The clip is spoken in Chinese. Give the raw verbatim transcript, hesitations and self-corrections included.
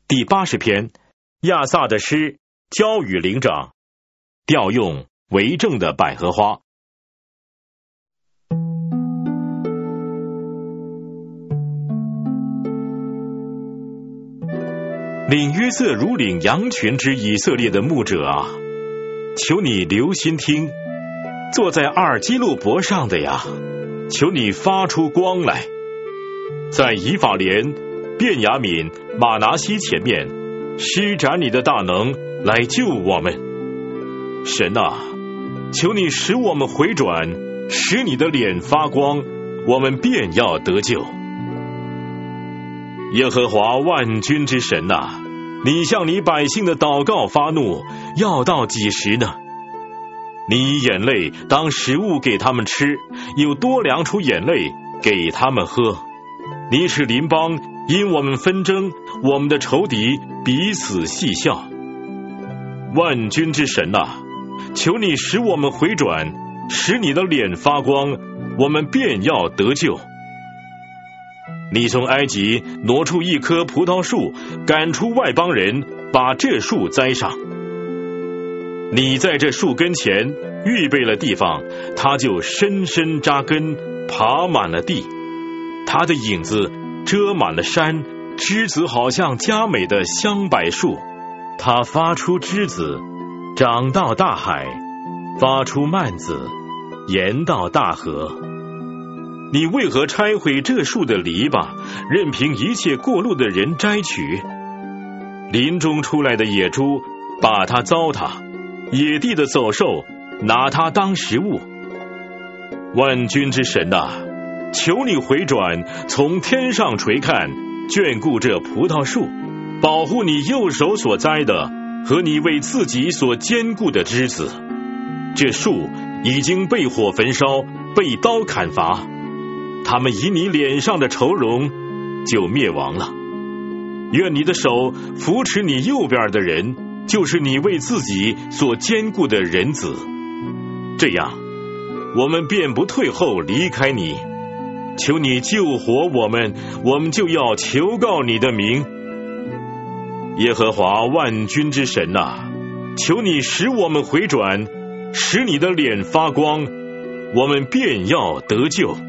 第八十篇，亚萨的诗，交与灵长，调用为政的百合花。领约瑟如领羊群之以色列的牧者啊，求你留心听，坐在阿尔基路伯上的呀，求你发出光来，在以法莲、便雅悯、马拿西前面施展你的大能来救我们。神啊，求你使我们回转，使你的脸发光，我们便要得救。耶和华万军之神啊，你向你百姓的祷告发怒，要到几时呢？你以眼泪当食物给他们吃，又多量出眼泪给他们喝。你使邻邦因我们纷争，我们的仇敌彼此戏笑。万军之神啊，求你使我们回转，使你的脸发光，我们便要得救。你从埃及挪出一棵葡萄树，赶出外邦人，把这树栽上。你在这树根前预备了地方，它就深深扎根，爬满了地。它的影子遮满了山，枝子好像佳美的香柏树。它发出枝子，长到大海，发出蔓子，延到大河。你为何拆毁这树的篱笆，任凭一切过路的人摘取？林中出来的野猪把它糟蹋，野地的走兽拿它当食物。万军之神啊，求你回转，从天上垂看，眷顾这葡萄树，保护你右手所栽的和你为自己所坚固的枝子。这树已经被火焚烧，被刀砍伐，他们以你脸上的愁容就灭亡了。愿你的手扶持你右边的人，就是你为自己所坚固的人子。这样我们便不退后离开你。求你救活我们，我们就要求告你的名。耶和华万军之神啊，求你使我们回转，使你的脸发光，我们便要得救。